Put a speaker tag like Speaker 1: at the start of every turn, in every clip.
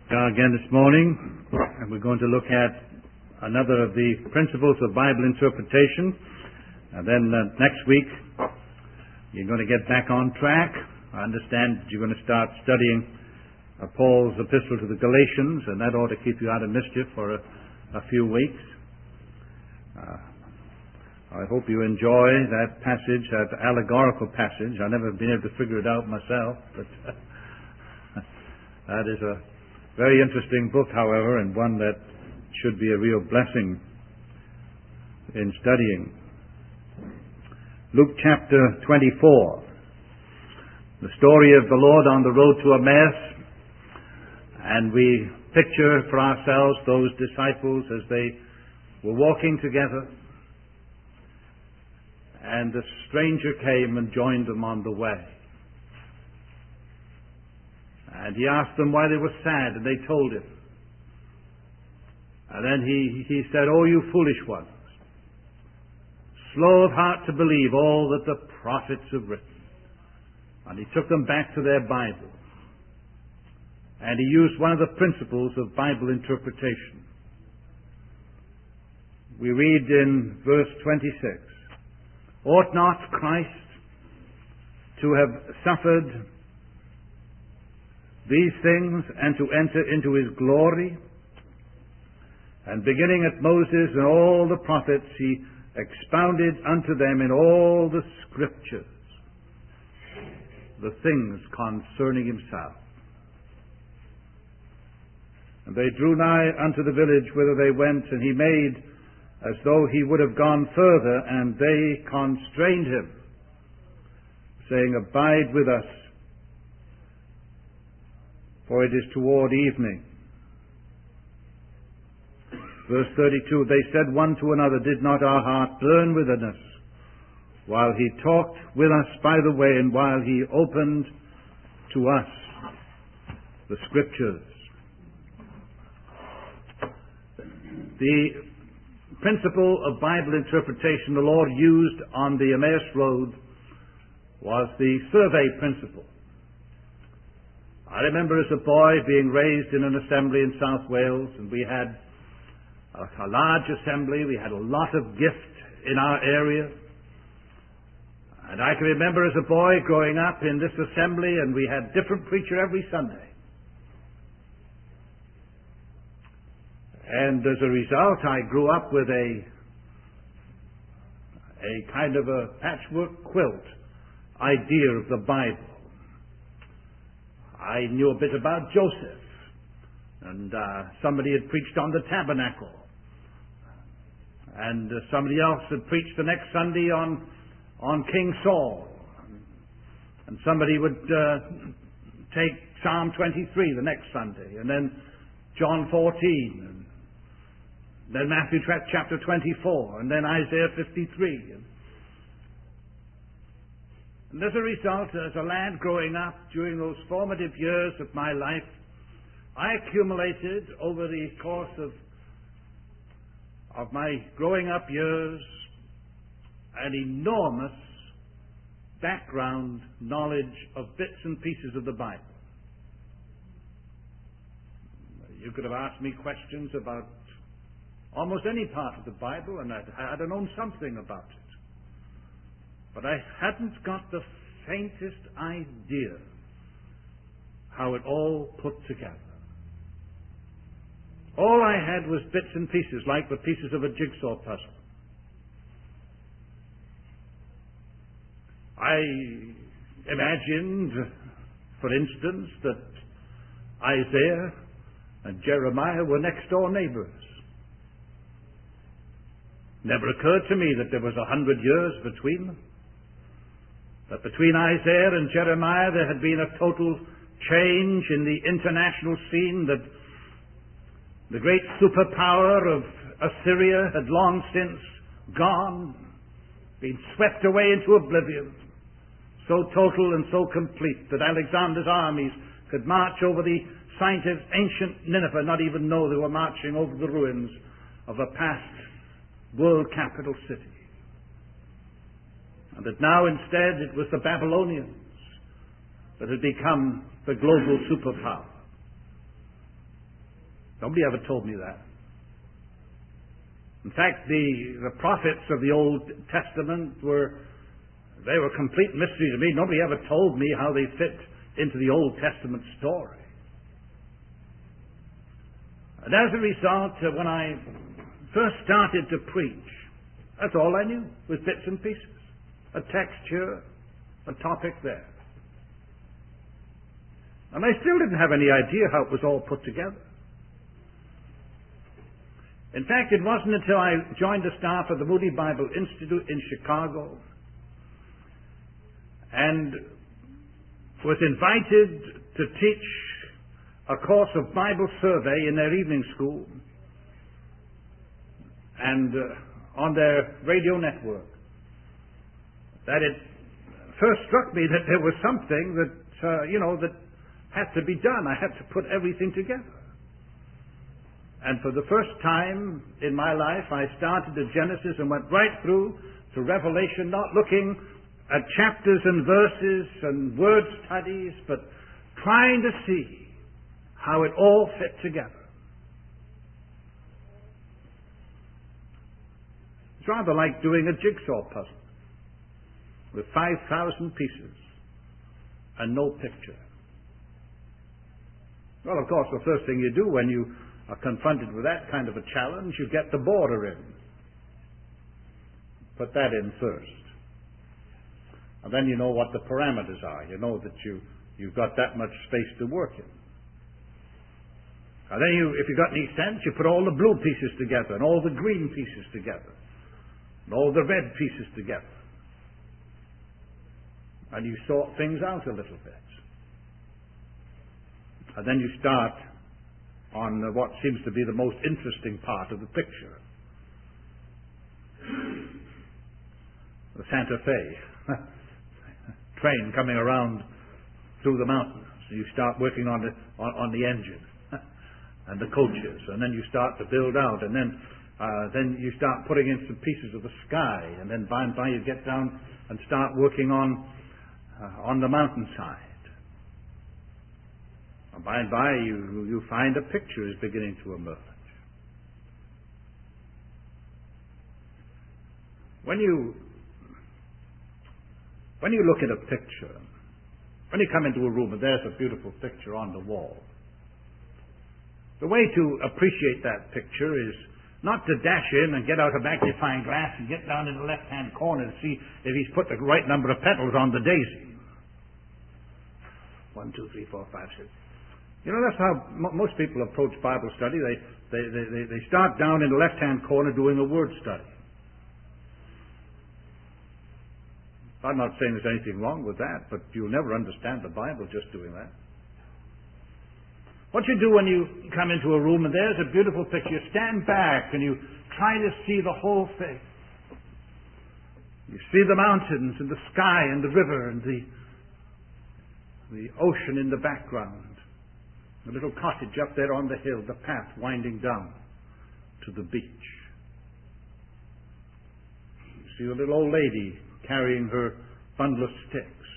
Speaker 1: Again this morning, and we're going to look at another of the principles of Bible interpretation. And then next week, you're going to get back on track. I understand you're going to start studying Paul's epistle to the Galatians, and that ought to keep you out of mischief for a few weeks. I hope you enjoy that passage, that allegorical passage. I've never been able to figure it out myself, but that is a very interesting book, however, and one that should be a real blessing in studying. Luke chapter 24. The story of the Lord on the road to Emmaus, and we picture for ourselves those disciples as they were walking together, and the stranger came and joined them on the way. And he asked them why they were sad, and they told him. And then he said, "Oh, you foolish ones, slow of heart to believe all that the prophets have written." And he took them back to their Bible. And he used one of the principles of Bible interpretation. We read in verse 26, "Ought not Christ to have suffered these things and to enter into his glory?" And beginning at Moses and all the prophets, he expounded unto them in all the scriptures the things concerning himself. And they drew nigh unto the village whither they went, and he made as though he would have gone further, and they constrained him, saying, "Abide with us, for it is toward evening." Verse 32, "They said one to another, Did not our heart burn within us, while he talked with us by the way, and while he opened to us the Scriptures?" The principle of Bible interpretation the Lord used on the Emmaus Road was the survey principle. I remember as a boy being raised in an assembly in South Wales, and we had a large assembly. We had a lot of gift in our area. And I can remember as a boy growing up in this assembly, and we had different preacher every Sunday. And as a result, I grew up with a kind of a patchwork quilt idea of the Bible. I knew a bit about Joseph, and somebody had preached on the tabernacle, and somebody else had preached the next Sunday on King Saul, and somebody would take Psalm 23 the next Sunday, and then John 14, and then Matthew chapter 24, and then Isaiah 53. And as a result, as a lad growing up during those formative years of my life, I accumulated over the course of my growing up years an enormous background knowledge of bits and pieces of the Bible. You could have asked me questions about almost any part of the Bible, and I'd have known something about it. But I hadn't got the faintest idea how it all put together. All I had was bits and pieces, like the pieces of a jigsaw puzzle. I imagined, for instance, that Isaiah and Jeremiah were next-door neighbors. Never occurred to me that there was 100 years between them. That between Isaiah and Jeremiah there had been a total change in the international scene, that the great superpower of Assyria had long since gone, been swept away into oblivion, so total and so complete that Alexander's armies could march over the site of ancient Nineveh, not even know they were marching over the ruins of a past world capital city. And that now instead it was the Babylonians that had become the global superpower. Nobody ever told me that. In fact, the prophets of the Old Testament were complete mystery to me. Nobody ever told me how they fit into the Old Testament story. And as a result, when I first started to preach, that's all I knew, was bits and pieces. A text here, a topic there. And I still didn't have any idea how it was all put together. In fact, it wasn't until I joined the staff of the Moody Bible Institute in Chicago and was invited to teach a course of Bible survey in their evening school and on their radio network that it first struck me that there was something that, that had to be done. I had to put everything together. And for the first time in my life, I started at Genesis and went right through to Revelation, not looking at chapters and verses and word studies, but trying to see how it all fit together. It's rather like doing a jigsaw puzzle with 5,000 pieces and no picture. Well, of course, the first thing you do when you are confronted with that kind of a challenge, you get the border in. Put that in first. And then you know what the parameters are. You know that you've got that much space to work in. And then if you've got any sense, you put all the blue pieces together and all the green pieces together and all the red pieces together. And you sort things out a little bit. And then you start on what seems to be the most interesting part of the picture. The Santa Fe train coming around through the mountains. You start working on the engine and the coaches, and then you start to build out, and then you start putting in some pieces of the sky, and then by and by you get down and start working on the mountainside. And by and by you find a picture is beginning to emerge. When you look at a picture, when you come into a room and there's a beautiful picture on the wall, the way to appreciate that picture is not to dash in and get out a magnifying glass and get down in the left-hand corner and see if he's put the right number of petals on the daisy. 1, 2, 3, 4, 5, 6. You know, that's how most people approach Bible study. They start down in the left-hand corner doing a word study. I'm not saying there's anything wrong with that, but you'll never understand the Bible just doing that. What you do when you come into a room and there's a beautiful picture, you stand back and you try to see the whole thing. You see the mountains and the sky and the river and the ocean in the background. The little cottage up there on the hill, the path winding down to the beach. You see the little old lady carrying her bundle of sticks.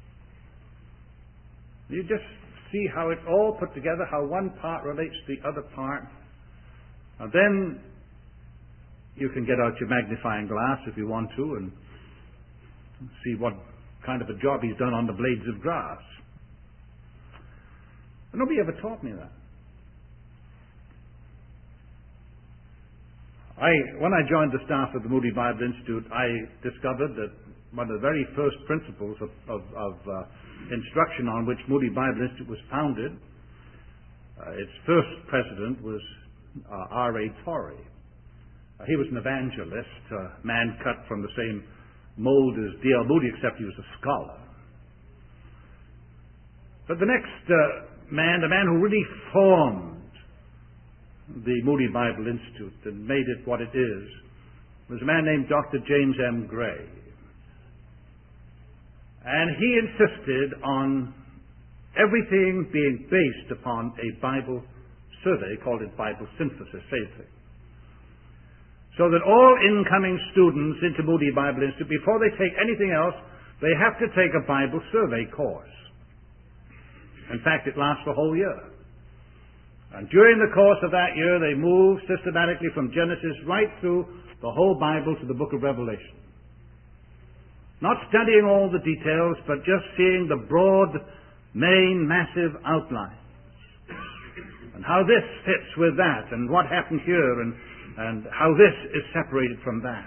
Speaker 1: You just see how it's all put together, how one part relates to the other part. And then you can get out your magnifying glass if you want to and see what kind of a job he's done on the blades of grass. But nobody ever taught me that. When I joined the staff of the Moody Bible Institute, I discovered that one of the very first principles of instruction on which Moody Bible Institute was founded, its first president was R.A. Torrey. He was an evangelist, a man cut from the same mold as D.L. Moody, except he was a scholar. But the next the man who really formed the Moody Bible Institute and made it what it is, was a man named Dr. James M. Gray. And he insisted on everything being based upon a Bible survey, called it Bible synthesis, same thing. So that all incoming students into Moody Bible Institute, before they take anything else, they have to take a Bible survey course. In fact, it lasts a whole year. And during the course of that year, they moved systematically from Genesis right through the whole Bible to the book of Revelation. Not studying all the details, but just seeing the broad, main, massive outlines. And how this fits with that, and what happened here, and how this is separated from that.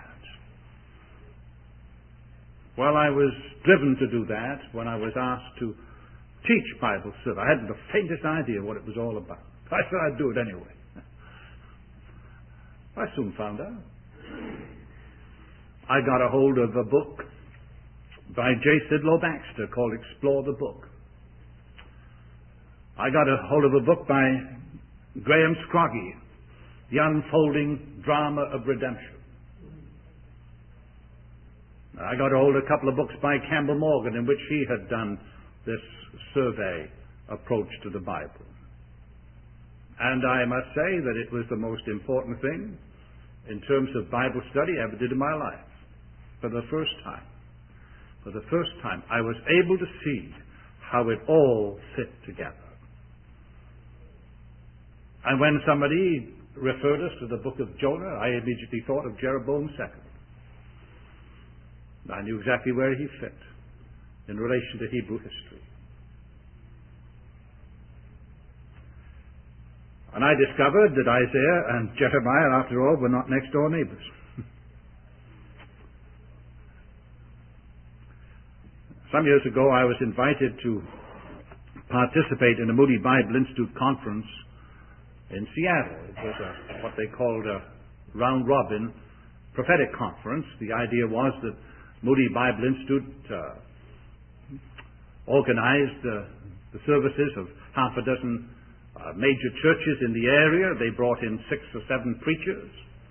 Speaker 1: Well, I was driven to do that when I was asked to teach Bible study. I hadn't the faintest idea what it was all about. I said I'd do it anyway. I soon found out. I got a hold of a book by J. Sidlow Baxter called Explore the Book. I got a hold of a book by Graham Scroggie, The Unfolding Drama of Redemption. I got a hold of a couple of books by Campbell Morgan in which he had done this survey approach to the Bible. And I must say that it was the most important thing in terms of Bible study I ever did in my life. For the first time, I was able to see how it all fit together. And when somebody referred us to the book of Jonah, I immediately thought of Jeroboam II. I knew exactly where he fit in relation to Hebrew history. And I discovered that Isaiah and Jeremiah, after all, were not next-door neighbors. Some years ago, I was invited to participate in a Moody Bible Institute conference in Seattle. It was what they called a round-robin prophetic conference. The idea was that Moody Bible Institute organized the services of half a dozen major churches in the area. They brought in 6 or 7 preachers,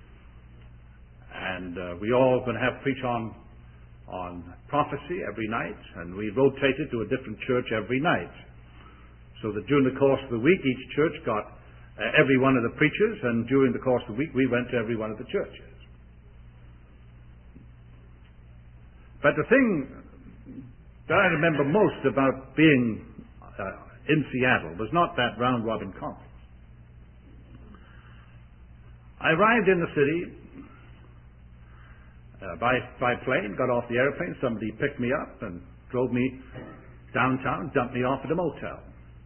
Speaker 1: and we all going to have preach on prophecy every night, and we rotated to a different church every night, so that during the course of the week each church got every one of the preachers, and during the course of the week we went to every one of the churches. But the thing that I remember most about being in Seattle was not that round-robin conference. I arrived in the city by plane, got off the airplane. Somebody picked me up and drove me downtown, dumped me off at a motel.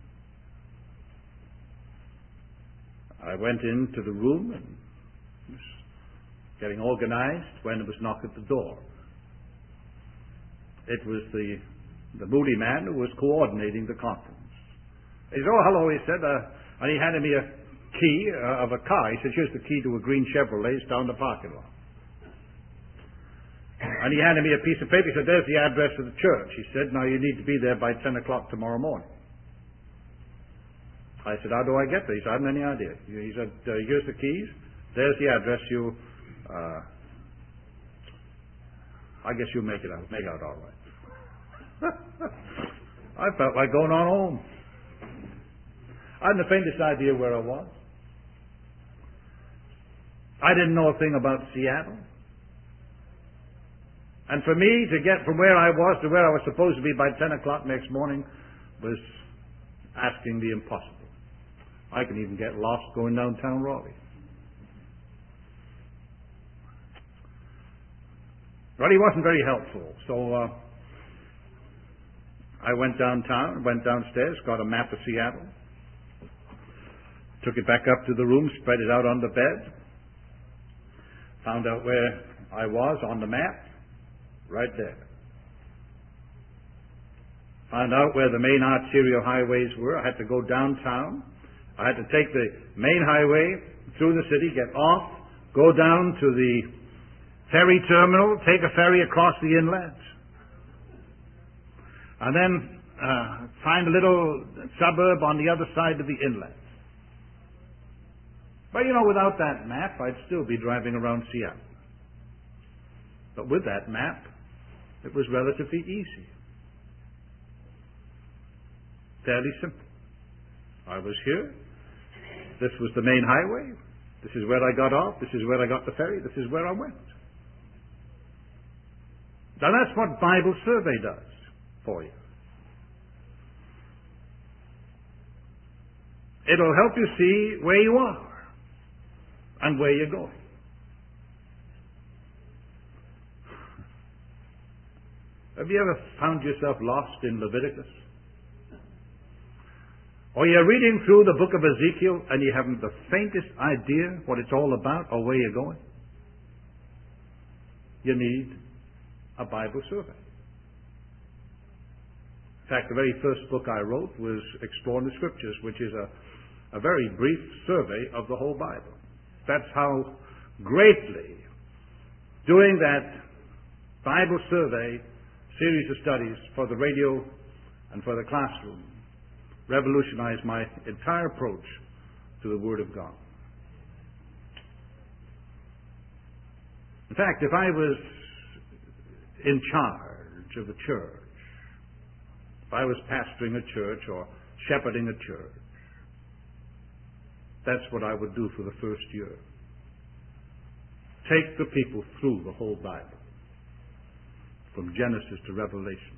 Speaker 1: I went into the room and was getting organized when it was knocked at the door. It was the Moody man who was coordinating the conference. He said, "Oh, hello," he said, and he handed me a key of a car. He said, "Here's the key to a green Chevrolet. It's down the parking lot." And he handed me a piece of paper. He said, "There's the address of the church." He said, "Now you need to be there by 10 o'clock tomorrow morning." I said, "How do I get there?" He said, "I haven't any idea." He said, "Here's the keys. There's the address. I guess you'll make out all right." I felt like going on home. I hadn't the faintest idea where I was. I didn't know a thing about Seattle. And for me to get from where I was to where I was supposed to be by 10 o'clock next morning was asking the impossible. I can even get lost going downtown Raleigh. But he wasn't very helpful, so I went downtown, went downstairs, got a map of Seattle, took it back up to the room, spread it out on the bed, found out where I was on the map, right there. Found out where the main arterial highways were. I had to go downtown. I had to take the main highway through the city, get off, go down to the ferry terminal, take a ferry across the inlet, and then find a little suburb on the other side of the inlet. But without that map, I'd still be driving around Seattle. But with that map, it was relatively easy. Fairly simple. I was here. This was the main highway. This is where I got off. This is where I got the ferry. This is where I went. Now that's what Bible survey does for you. It'll help you see where you are and where you're going. Have you ever found yourself lost in Leviticus? Or you're reading through the book of Ezekiel and you haven't the faintest idea what it's all about or where you're going? You need a Bible survey. In fact, the very first book I wrote was Exploring the Scriptures, which is a very brief survey of the whole Bible. That's how greatly doing that Bible survey series of studies for the radio and for the classroom revolutionized my entire approach to the Word of God. In fact, if I was in charge of a church, if I was pastoring a church or shepherding a church, that's what I would do for the first year. Take the people through the whole Bible, from Genesis to Revelation.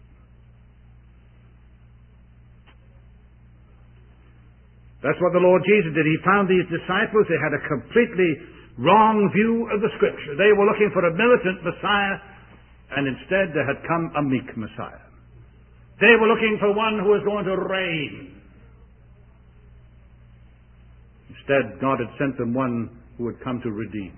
Speaker 1: That's what the Lord Jesus did. He found these disciples. They had a completely wrong view of the Scripture. They were looking for a militant Messiah, and instead there had come a meek Messiah. They were looking for one who was going to reign. Instead, God had sent them one who had come to redeem.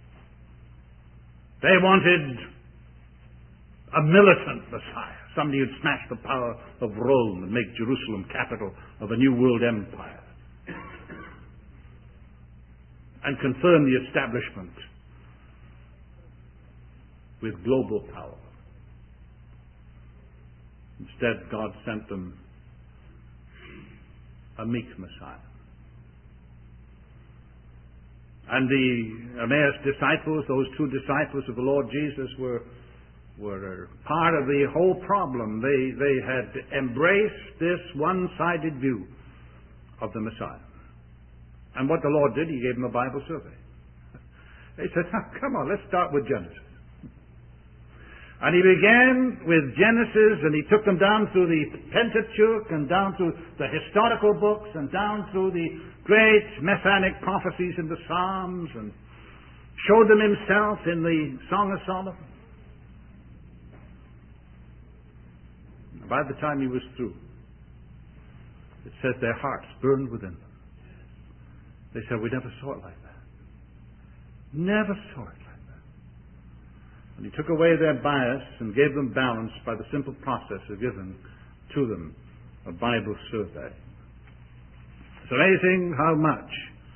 Speaker 1: They wanted a militant Messiah, somebody who'd smash the power of Rome and make Jerusalem capital of a new world empire and confirm the establishment with global power. Instead, God sent them a meek Messiah. And the Emmaus disciples, those two disciples of the Lord Jesus, were part of the whole problem. They had embraced this one-sided view of the Messiah. And what the Lord did, He gave them a Bible survey. They said, come on, let's start with Genesis. And He began with Genesis, and He took them down through the Pentateuch, and down through the historical books, and down through the great messianic prophecies in the Psalms, and showed them Himself in the Song of Solomon. By the time He was through, it says their hearts burned within them. They said, we never saw it like that. Never saw it like that. And He took away their bias and gave them balance by the simple process of giving to them a Bible survey. It's amazing how much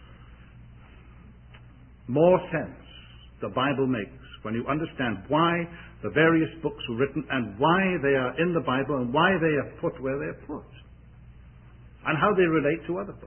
Speaker 1: more sense the Bible makes when you understand why the various books were written and why they are in the Bible and why they are put where they are put and how they relate to other books.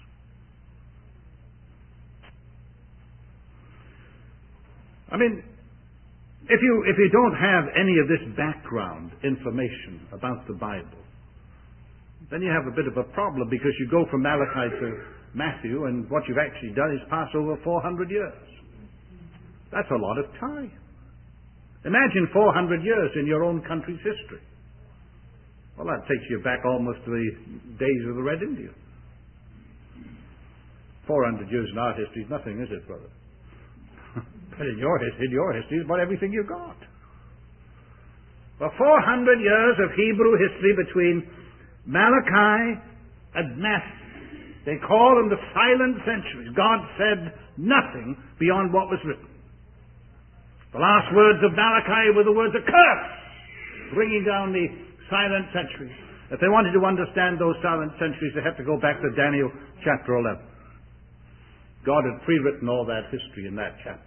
Speaker 1: I mean, if you don't have any of this background information about the Bible, then you have a bit of a problem, because you go from Malachi to Matthew, and what you've actually done is pass over 400 years. That's a lot of time. Imagine 400 years in your own country's history. Well, that takes you back almost to the days of the Red Indian. 400 years in our history is nothing, is it, brother? But in your history is about everything you got. For 400 years of Hebrew history between Malachi and Matthew, they call them the silent centuries. God said nothing beyond what was written. The last words of Malachi were the words of curse, bringing down the silent centuries. If they wanted to understand those silent centuries, they had to go back to Daniel chapter 11. God had pre-written all that history in that chapter.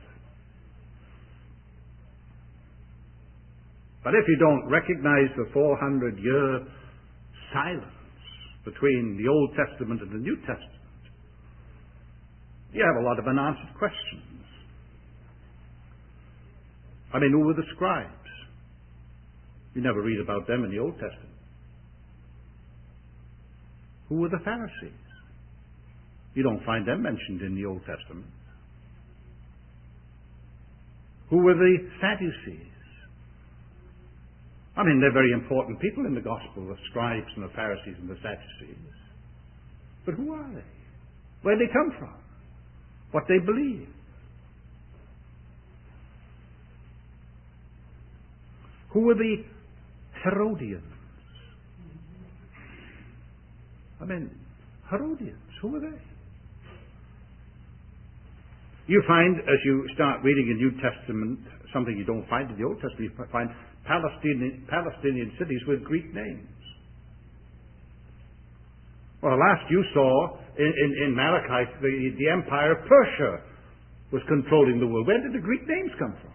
Speaker 1: But if you don't recognize the 400-year silence between the Old Testament and the New Testament, you have a lot of unanswered questions. I mean, who were the scribes? You never read about them in the Old Testament. Who were the Pharisees? You don't find them mentioned in the Old Testament. Who were the Sadducees? I mean, they're very important people in the gospel, the scribes and the Pharisees and the Sadducees. But who are they? where they come from, what they believe. Who were the Herodians? Herodians, who were they? You find, as you start reading the New Testament, something you don't find in the Old Testament, you find Palestinian cities with Greek names. Well, last you saw in Malachi, the empire of Persia was controlling the world. Where did the Greek names come from?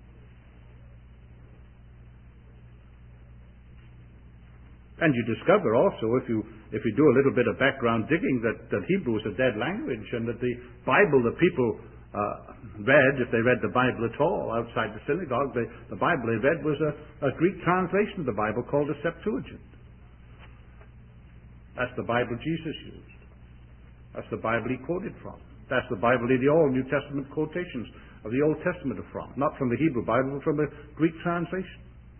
Speaker 1: And you discover also, if you do a little bit of background digging, that Hebrew is a dead language, and that the Bible that people read, if they read the Bible at all outside the synagogue, the Bible they read was a Greek translation of the Bible called the Septuagint. That's the Bible Jesus used. That's the Bible he quoted from. That's the Bible the all New Testament quotations of the Old Testament are from. Not from the Hebrew Bible, but from the Greek translation.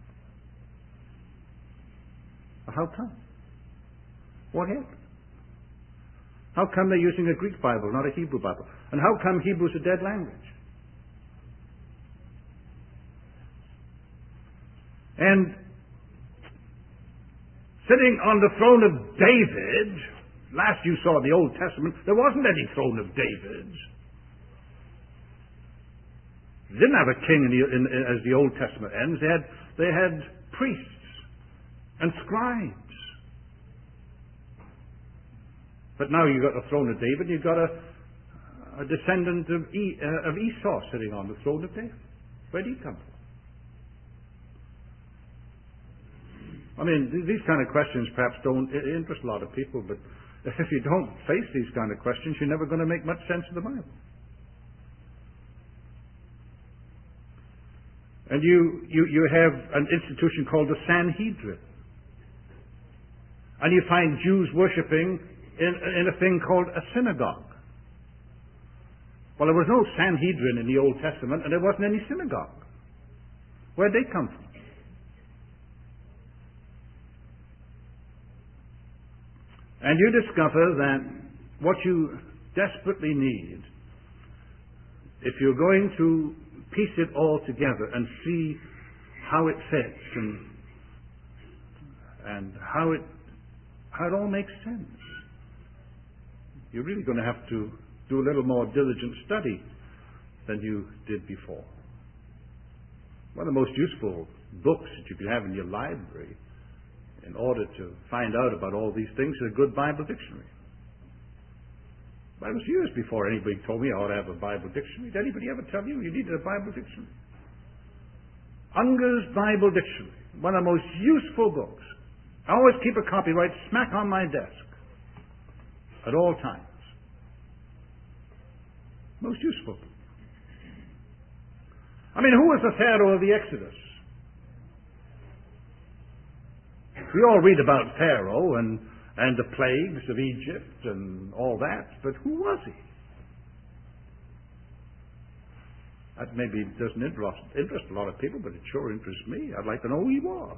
Speaker 1: How come? What happened? How come they're using a Greek Bible, not a Hebrew Bible? And how come Hebrew is a dead language? And sitting on the throne of David, last you saw the Old Testament, there wasn't any throne of David. They didn't have a king as the Old Testament ends. They had priests and scribes. But now you've got the throne of David, you've got a descendant of Esau sitting on the throne of David. Where did he come from? These kind of questions perhaps don't interest a lot of people, but if you don't face these kind of questions, you're never going to make much sense of the Bible. And you have an institution called the Sanhedrin. And you find Jews worshipping in a thing called a synagogue. Well, there was no Sanhedrin in the Old Testament, and there wasn't any synagogue. Where'd they come from? And you discover that what you desperately need, if you're going to piece it all together and see how it fits and how it all makes sense, you're really going to have to do a little more diligent study than you did before. One of the most useful books that you can have in your library in order to find out about all these things is a good Bible dictionary. That was years before anybody told me I ought to have a Bible dictionary. Did anybody ever tell you needed a Bible dictionary? Unger's Bible Dictionary, one of the most useful books. I always keep a copy right smack on my desk at all times. Most useful. Who was the Pharaoh of the Exodus? We all read about Pharaoh and the plagues of Egypt and all that, but who was he? That maybe doesn't interest a lot of people, but it sure interests me. I'd like to know who he was.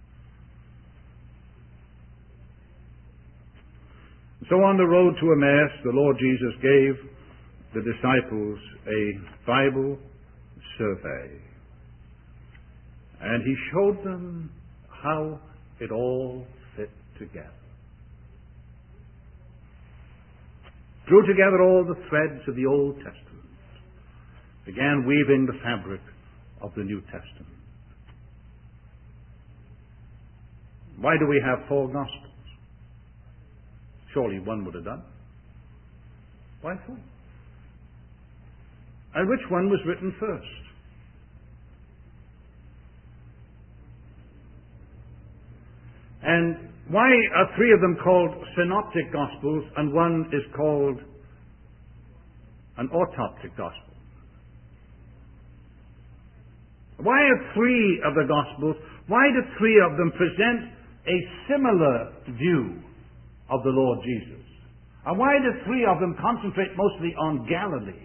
Speaker 1: So on the road to Emmaus, the Lord Jesus gave the disciples a Bible survey. And he showed them how it all fit together. Drew together all the threads of the Old Testament. Began weaving the fabric of the New Testament. Why do we have 4 Gospels? Surely one would have done. Why 4? And which one was written first? And why are 3 of them called synoptic gospels and one is called an autoptic gospel? Why are 3 of the gospels, why do 3 of them present a similar view of the Lord Jesus? And why do 3 of them concentrate mostly on Galilee?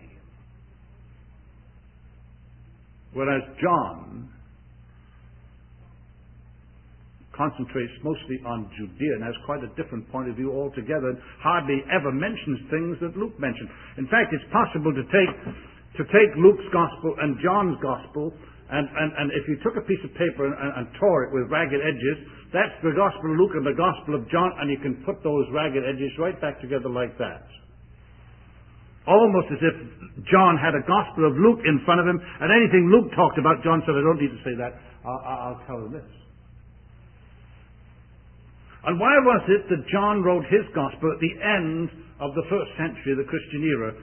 Speaker 1: Whereas John concentrates mostly on Judea and has quite a different point of view altogether, and hardly ever mentions things that Luke mentioned. In fact, it's possible to take Luke's gospel and John's gospel, and if you took a piece of paper and tore it with ragged edges, that's the gospel of Luke and the gospel of John, and you can put those ragged edges right back together like that. Almost as if John had a gospel of Luke in front of him, and anything Luke talked about, John said, I don't need to say that, I'll tell them this. And why was it that John wrote his gospel at the end of the first century of the Christian era,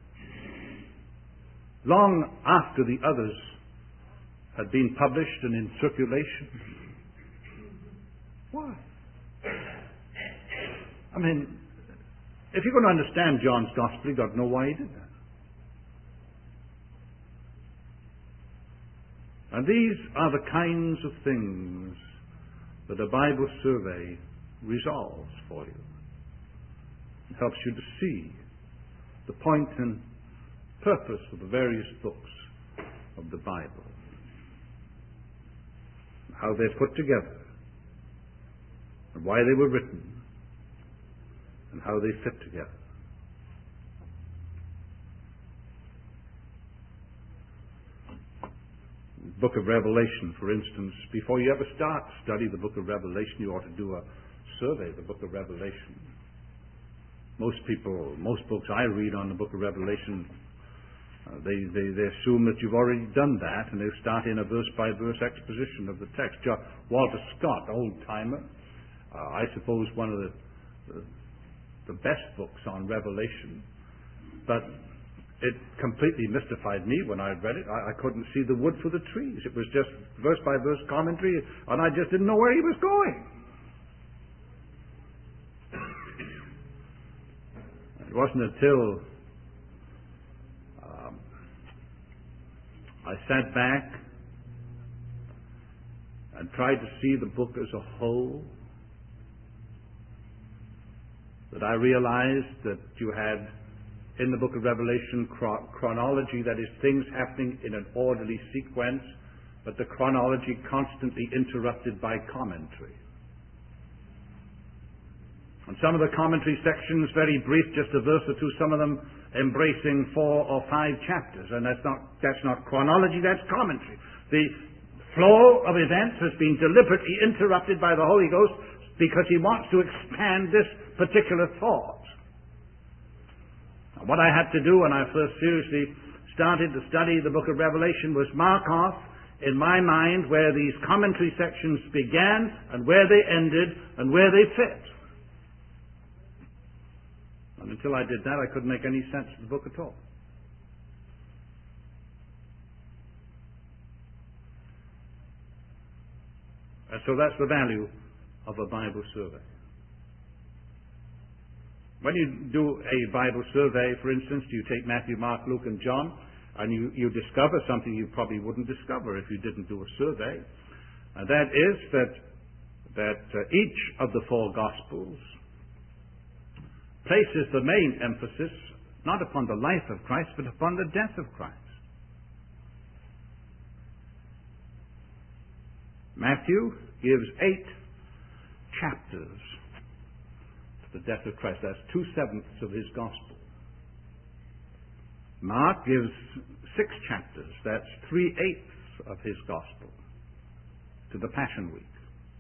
Speaker 1: long after the others had been published and in circulation? Why? I mean, if you're going to understand John's gospel, you've got to know why he did that. And these are the kinds of things that a Bible survey resolves for you. It helps you to see the point and purpose of the various books of the Bible, how they're put together, and why they were written, and how they fit together. The book of Revelation, for instance, before you ever start to study the book of Revelation, you ought to do a survey of the book of Revelation. Most books I read on the book of Revelation, they assume that you've already done that, and they start in a verse-by-verse exposition of the text. Walter Scott, old-timer, I suppose one of the best books on Revelation, but it completely mystified me when I read it. I couldn't see the wood for the trees. It was just verse-by-verse commentary, and I just didn't know where he was going. It wasn't until I sat back and tried to see the book as a whole that I realized that you had in the book of Revelation chronology, that is, things happening in an orderly sequence, but the chronology constantly interrupted by commentary. And some of the commentary sections, very brief, just a verse or two, some of them embracing 4 or 5 chapters. And that's not chronology, that's commentary. The flow of events has been deliberately interrupted by the Holy Ghost because he wants to expand this particular thought. What I had to do when I first seriously started to study the book of Revelation was mark off in my mind where these commentary sections began and where they ended and where they fit. And until I did that, I couldn't make any sense of the book at all. And so that's the value of a Bible survey. When you do a Bible survey, for instance, you take Matthew, Mark, Luke, and John, and you discover something you probably wouldn't discover if you didn't do a survey. And that is that each of the 4 Gospels places the main emphasis not upon the life of Christ, but upon the death of Christ. Matthew gives 8 chapters to the death of Christ. That's 2/7 of his gospel. Mark gives 6 chapters. That's 3/8 of his gospel to the Passion Week.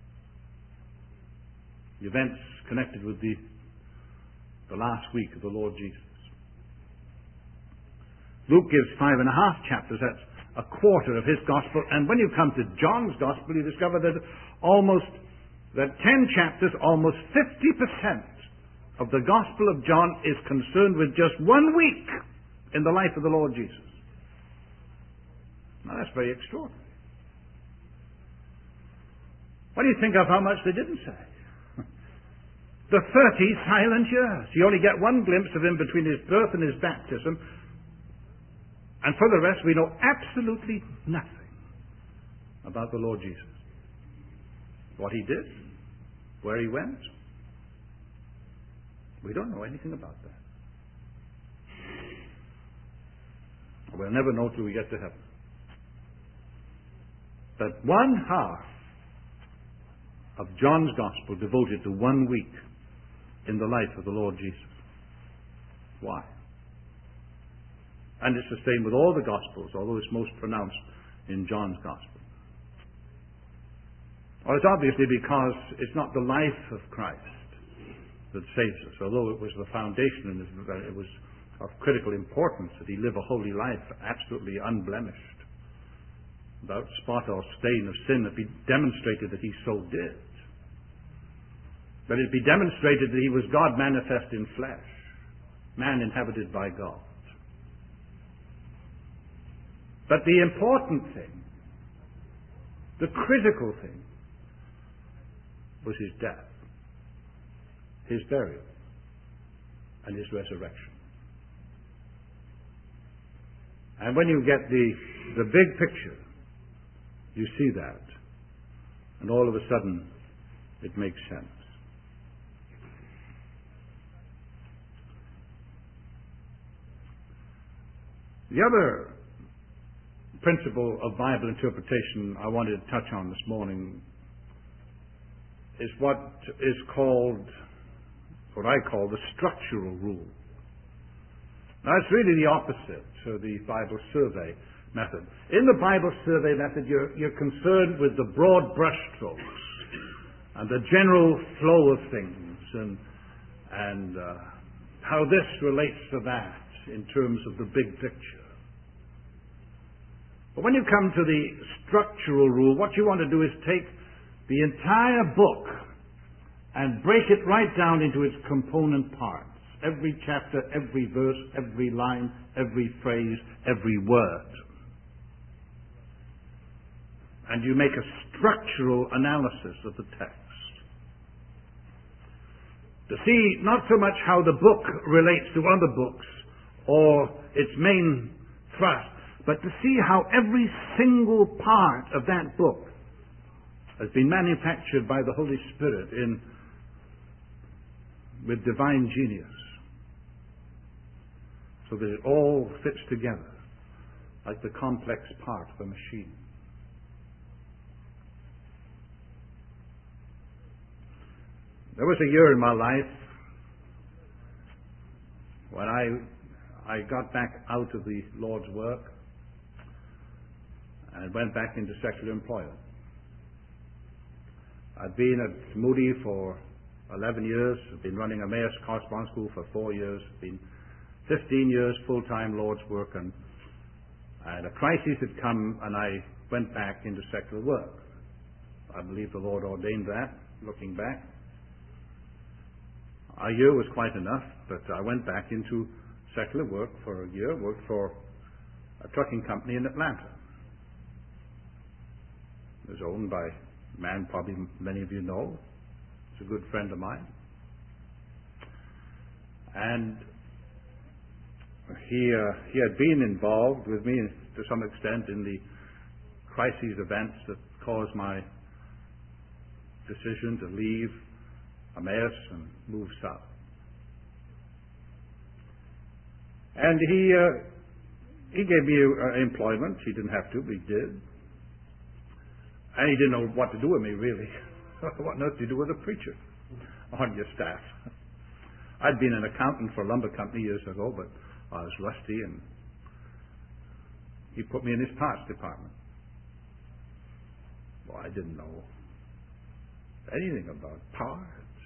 Speaker 1: The events connected with the last week of the Lord Jesus. Luke gives 5.5 chapters. That's 1/4 of his gospel. And when you come to John's gospel, you discover that 10 chapters, almost 50% of the gospel of John is concerned with just 1 week in the life of the Lord Jesus. Now that's very extraordinary. What do you think of how much they didn't say? The 30 silent years. You only get one glimpse of him between his birth and his baptism. And for the rest, we know absolutely nothing about the Lord Jesus. What he did, where he went, we don't know anything about that. We'll never know till we get to heaven. But 1/2 of John's Gospel devoted to 1 week in the life of the Lord Jesus. Why? And it's the same with all the Gospels, although it's most pronounced in John's Gospel. Well, it's obviously because it's not the life of Christ that saves us, although it was the foundation and it was of critical importance that he live a holy life, absolutely unblemished, without spot or stain of sin, that be demonstrated that he so did. That it be demonstrated that he was God manifest in flesh, man inhabited by God. But the important thing, the critical thing, was his death, his burial, and his resurrection. And when you get the big picture, you see that, and all of a sudden it makes sense. The other principle of Bible interpretation I wanted to touch on this morning is what is called, what I call the structural rule. Now, it's really the opposite to the Bible survey method. In the Bible survey method, you're concerned with the broad brushstrokes and the general flow of things and how this relates to that in terms of the big picture. But when you come to the structural rule, what you want to do is take the entire book and break it right down into its component parts. Every chapter, every verse, every line, every phrase, every word. And you make a structural analysis of the text. To see not so much how the book relates to other books or its main thrust, but to see how every single part of that book has been manufactured by the Holy Spirit with divine genius, so that it all fits together like the complex part of a machine. There was a year in my life when I got back out of the Lord's work and went back into secular employment. I'd been at Moody for 11 years. I've been running Emmaus Correspondence School for 4 years. I've been 15 years full-time Lord's work, and a crisis had come, and I went back into secular work. I believe the Lord ordained that, looking back. A year was quite enough, but I went back into secular work for a year, worked for a trucking company in Atlanta. It was owned by a man probably many of you know. He's a good friend of mine. And he had been involved with me to some extent in the crises events that caused my decision to leave Emmaus and move south. And he gave me employment. He didn't have to, but he did. And he didn't know what to do with me, really. What on earth do you do with a preacher on your staff? I'd been an accountant for a lumber company years ago, but I was rusty, and he put me in his parts department. Well, I didn't know anything about parts.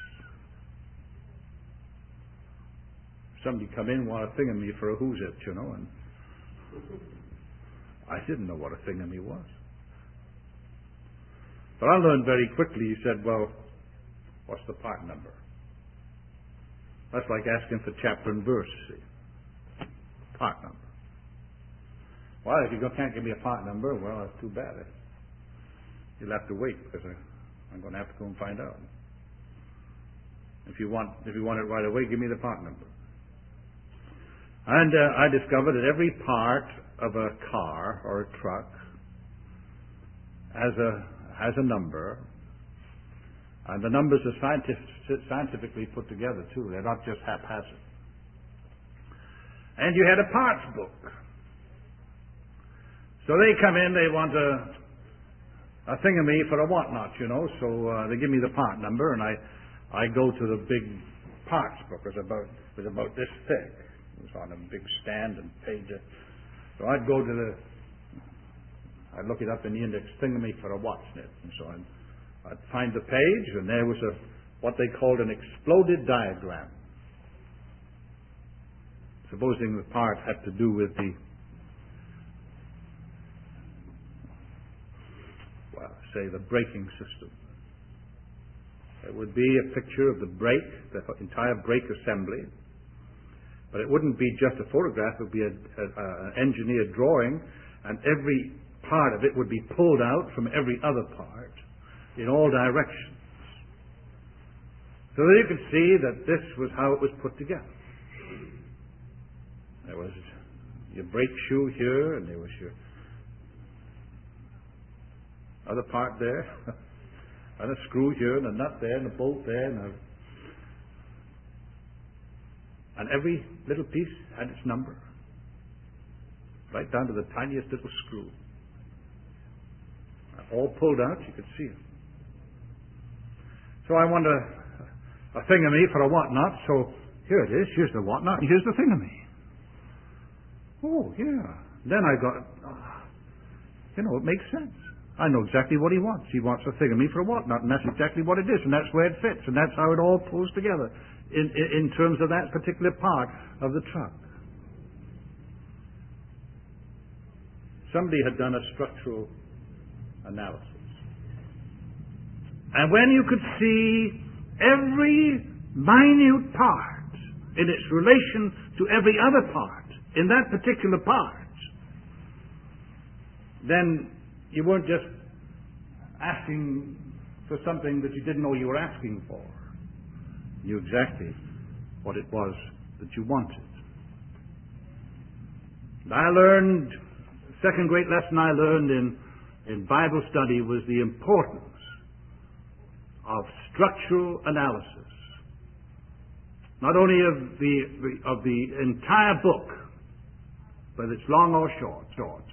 Speaker 1: Somebody come in and want a thingamy for a who's it, you know, and I didn't know what a thingamy was. But I learned very quickly, he said, well, what's the part number? That's like asking for chapter and verse, you see. Part number. Well, if you can't give me a part number, well, that's too bad. You'll have to wait, because I'm going to have to go and find out. If you want it right away, give me the part number. And I discovered that every part of a car or a truck has a number, and the numbers are scientifically put together too. They're not just haphazard. And you had a parts book. So they come in, they want a thingamy for a whatnot, you know. So they give me the part number, and I go to the big parts book. It was about this thick. It was on a big stand and page. So I'd go to I'd look it up in the index, thingamy for a whatsnit. And so I'd find the page, and there was what they called an exploded diagram. Supposing the part had to do with the braking system. It would be a picture of the brake, the entire brake assembly. But it wouldn't be just a photograph, it would be an engineered drawing, and every part of it would be pulled out from every other part in all directions. So that you could see that this was how it was put together. There was your brake shoe here, and there was your other part there, and a screw here, and a nut there, and a bolt there, and every little piece had its number, right down to the tiniest little screw. All pulled out, you could see it. So I wonder, a thingamy for a whatnot, so here it is, here's the whatnot, and here's the thingamy. Oh, yeah. Then I got, it makes sense. I know exactly what he wants. He wants a thingamy for a whatnot, and that's exactly what it is, and that's where it fits, and that's how it all pulls together in terms of that particular part of the truck. Somebody had done a structural analysis. And when you could see every minute part in its relation to every other part in that particular part, then you weren't just asking for something that you didn't know you were asking for. You knew exactly what it was that you wanted. And I learned, the second great lesson I learned in Bible study was the importance of structural analysis. Not only of the entire book, whether it's long or short,